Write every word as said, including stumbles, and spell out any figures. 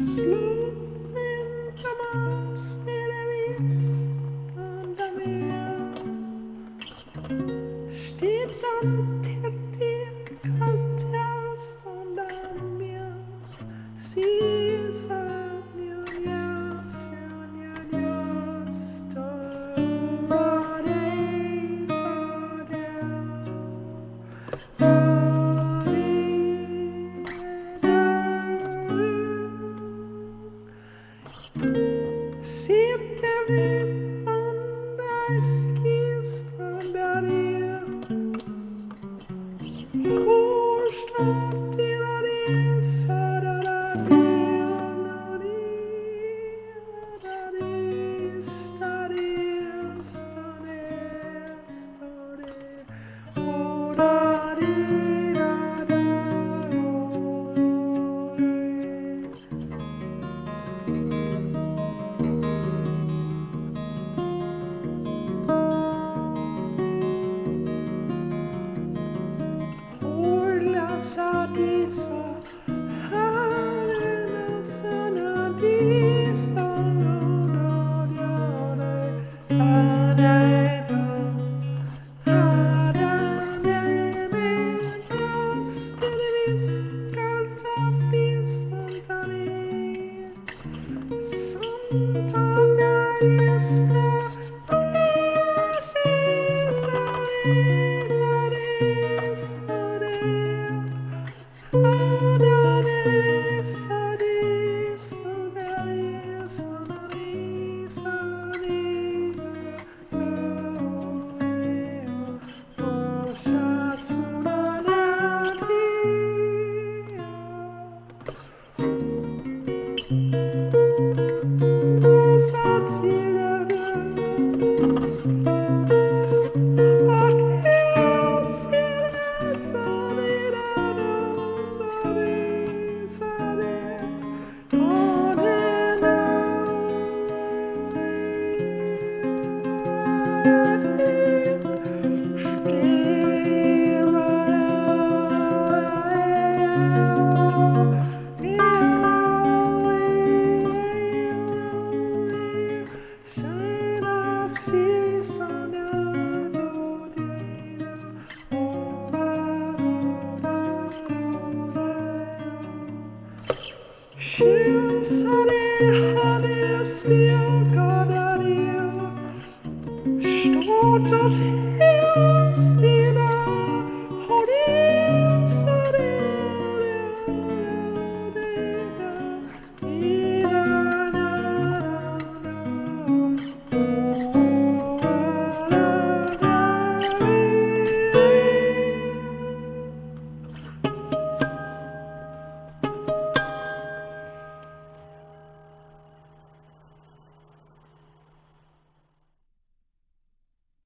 Slutligen stille visst under mer. Steht dann tätt i kallt avstånd av mer. Sisar njös, njös, stör dig så det sitter vi under skivstrandberget. Hårstad till det södra delen. Det stade, stade, stade. Och da di da da. Sa disa herren sana disa da da da da da da da stille visst kallt av biståndtani samtalar gästa Sure.